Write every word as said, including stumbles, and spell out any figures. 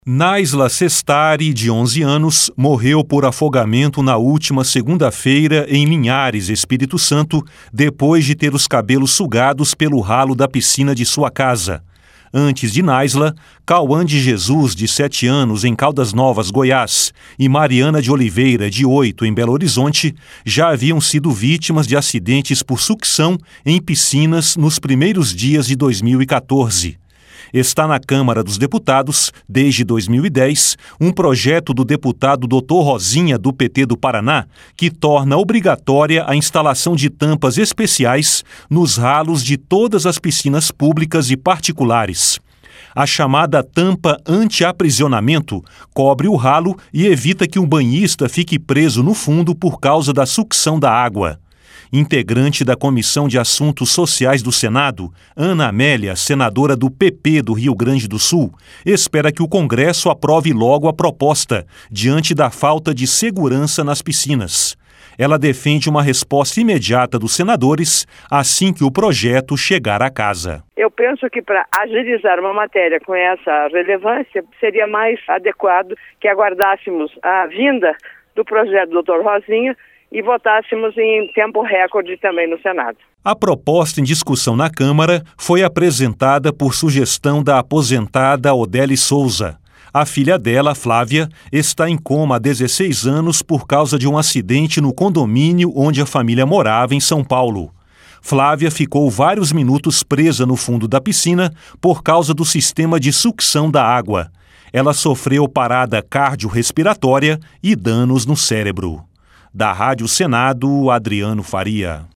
Naisla Sestari, de onze anos, morreu por afogamento na última segunda-feira em Linhares, Espírito Santo, depois de ter os cabelos sugados pelo ralo da piscina de sua casa. Antes de Naisla, Cauã de Jesus, de sete anos, em Caldas Novas, Goiás, e Mariana de Oliveira, de oito, em Belo Horizonte, já haviam sido vítimas de acidentes por sucção em piscinas nos primeiros dias de dois mil e quatorze. Está na Câmara dos Deputados, desde dois mil e dez, um projeto do deputado doutor Rosinha, do P T do Paraná, que torna obrigatória a instalação de tampas especiais nos ralos de todas as piscinas públicas e particulares. A chamada tampa anti-aprisionamento cobre o ralo e evita que um banhista fique preso no fundo por causa da sucção da água. Integrante da Comissão de Assuntos Sociais do Senado, Ana Amélia, senadora do P P do Rio Grande do Sul, espera que o Congresso aprove logo a proposta, diante da falta de segurança nas piscinas. Ela defende uma resposta imediata dos senadores assim que o projeto chegar à casa. Eu penso que para agilizar uma matéria com essa relevância, seria mais adequado que aguardássemos a vinda do projeto do doutor Rosinha e votássemos em tempo recorde também no Senado. A proposta em discussão na Câmara foi apresentada por sugestão da aposentada Odele Souza. A filha dela, Flávia, está em coma há dezesseis anos por causa de um acidente no condomínio onde a família morava, em São Paulo. Flávia ficou vários minutos presa no fundo da piscina por causa do sistema de sucção da água. Ela sofreu parada cardiorrespiratória e danos no cérebro. Da Rádio Senado, Adriano Faria.